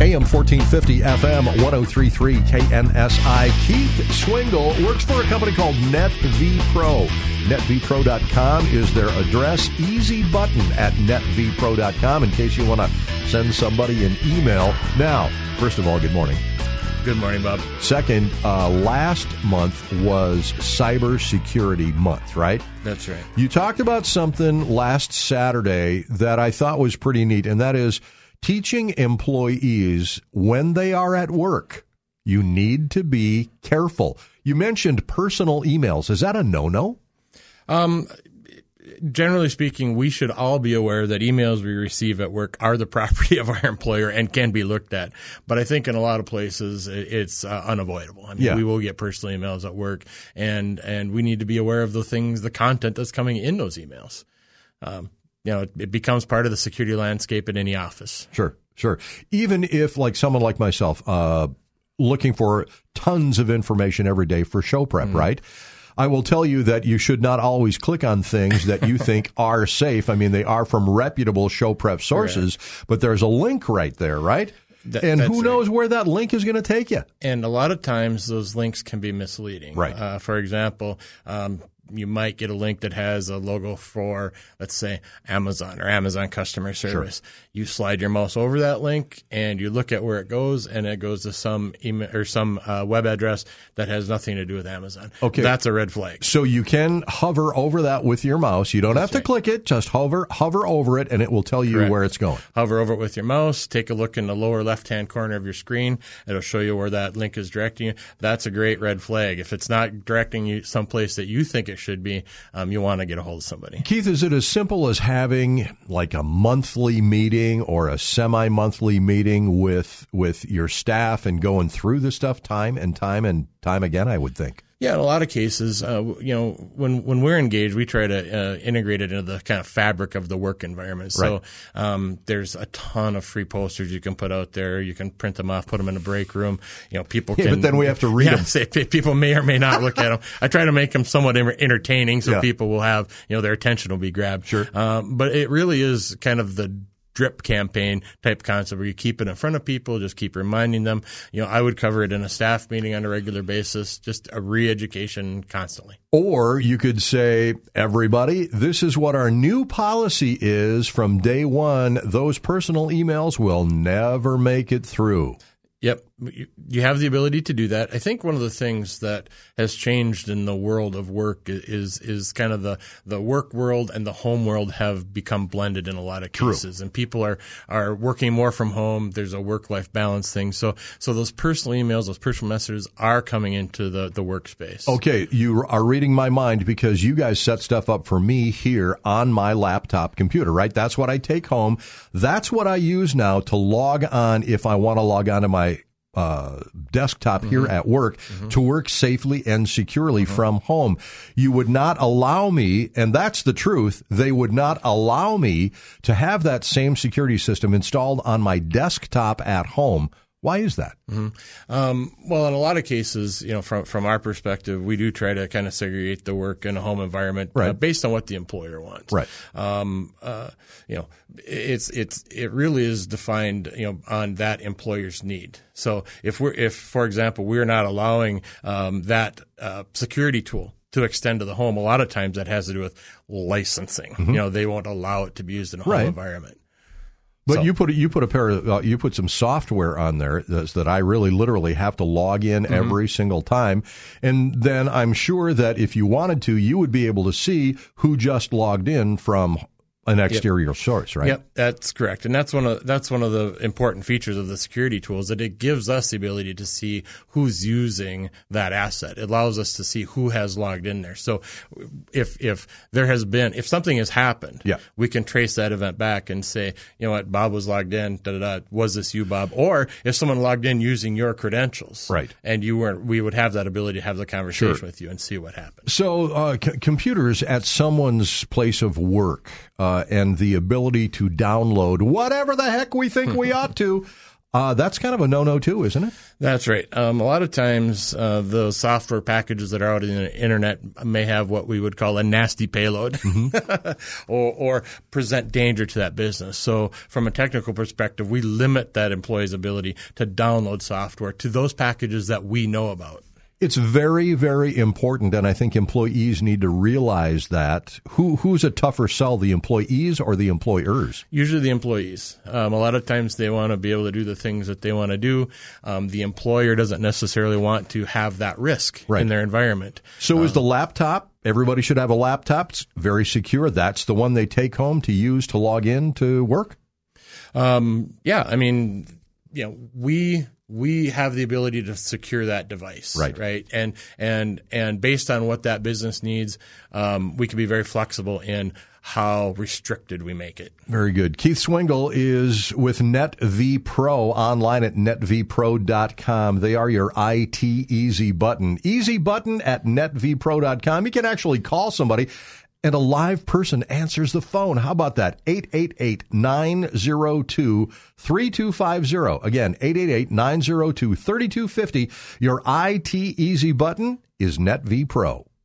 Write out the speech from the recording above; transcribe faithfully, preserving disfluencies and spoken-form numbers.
A M fourteen fifty, F M one oh three point three, K N S I. Keith Swingle works for a company called NetVPro. net v pro dot com is their address. Easy button at net v pro dot com in case you want to send somebody an email. Now, first of all, good morning. Good morning, Bob. Second, uh, last month was Cybersecurity Month, right? That's right. You talked about something last Saturday that I thought was pretty neat, and that is teaching employees when they are at work, you need to be careful. You mentioned personal emails. Is that a no-no? Um, generally speaking, we should all be aware that emails we receive at work are the property of our employer and can be looked at. But I think in a lot of places it's uh, unavoidable. I mean, yeah. we will get personal emails at work, and and we need to be aware of the things, the content that's coming in those emails. Um, you know, it, it becomes part of the security landscape in any office. Sure, sure. Even if, like someone like myself, uh, looking for tons of information every day for show prep, mm-hmm. right? I will tell you that you should not always click on things that you think are safe. I mean, they are from reputable show prep sources, right. But there's a link right there, right? That, and who knows right. where that link is going to take you? And a lot of times those links can be misleading. Right. Uh, for example, um, you might get a link that has a logo for, let's say, Amazon or Amazon customer service. Sure. You slide your mouse over that link and you look at where it goes, and it goes to some email or some uh, web address that has nothing to do with Amazon. Okay. That's a red flag. So you can hover over that with your mouse. You don't That's have to right. click it. Just hover hover over it, and it will tell you Correct. where it's going. Hover over it with your mouse. Take a look in the lower left-hand corner of your screen. It'll show you where that link is directing you. That's a great red flag. If it's not directing you someplace that you think it should be, Um, you want to get a hold of somebody. Keith, is it as simple as having like a monthly meeting or a semi-monthly meeting with with your staff and going through the stuff time and time and time again, I would think? Yeah, in a lot of cases, uh, you know, when when we're engaged, we try to uh, integrate it into the kind of fabric of the work environment. So right. um, there's a ton of free posters you can put out there. You can print them off, put them in a break room. You know, people yeah, can. But then we have to read yeah, them. Say, people may or may not look at them. I try to make them somewhat entertaining so yeah. people will have, you know, their attention will be grabbed. Sure. Um, but it really is kind of the drip campaign type concept where you keep it in front of people, just keep reminding them. You know, I would cover it in a staff meeting on a regular basis, just a re-education constantly. Or you could say, everybody, this is what our new policy is from day one. Those personal emails will never make it through. Yep. You have the ability to do that. I think one of the things that has changed in the world of work is is kind of the, the work world and the home world have become blended in a lot of cases. True. And people are, are working more from home. There's a work-life balance thing. So so those personal emails, those personal messages are coming into the, the workspace. Okay, you are reading my mind because you guys set stuff up for me here on my laptop computer, right? That's what I take home. That's what I use now to log on if I want to log on to my Uh, desktop mm-hmm. here at work mm-hmm. to work safely and securely mm-hmm. from home. You would not allow me, and that's the truth, they would not allow me to have that same security system installed on my desktop at home. Why is that? Mm-hmm. Um, well, in a lot of cases, you know, from from our perspective, we do try to kind of segregate the work and a home environment right. uh, based on what the employer wants. Right. Um, uh, you know, it's it's it really is defined, you know, on that employer's need. So if we're if, for example, we're not allowing um, that uh, security tool to extend to the home, a lot of times that has to do with licensing. Mm-hmm. You know, they won't allow it to be used in a home right. environment. But so. you put you put a pair of, uh, you put some software on there that's, that I really literally have to log in mm-hmm. every single time, and then I'm sure that if you wanted to, you would be able to see who just logged in from an exterior yep. source, right? Yep, that's correct, and that's one of that's one of the important features of the security tools, that it gives us the ability to see who's using that asset. It allows us to see who has logged in there. So, if if there has been if something has happened, yeah. we can trace that event back and say, you know what, Bob was logged in. Da da da. Was this you, Bob? Or if someone logged in using your credentials, right? And you weren't, we would have that ability to have the conversation sure. with you and see what happened. So, uh, c- computers at someone's place of work. Uh, and the ability to download whatever the heck we think we ought to Uh, that's kind of a no-no too, isn't it? That's right. Um, a lot of times, uh, those software packages that are out in the internet may have what we would call a nasty payload, mm-hmm. or, or present danger to that business. So from a technical perspective, we limit that employee's ability to download software to those packages that we know about. It's very, very important, and I think employees need to realize that. Who Who's a tougher sell, the employees or the employers? Usually the employees. Um, a lot of times they want to be able to do the things that they want to do. Um, the employer doesn't necessarily want to have that risk right. in their environment. So um, is the laptop, everybody should have a laptop. It's very secure. That's the one they take home to use to log in to work? Um, yeah, I mean, you know, we... we have the ability to secure that device, right? Right, and and and based on what that business needs, um, we can be very flexible in how restricted we make it. Very good. Keith Swingle is with NetV Pro online at net v pro dot com. They are your I T easy button. Easy button at net v pro dot com. You can actually call somebody and a live person answers the phone. How about that? eight eight eight, nine zero two, three two five zero. Again, eight eight eight, nine zero two, three two five zero. Your I T easy button is NetV Pro.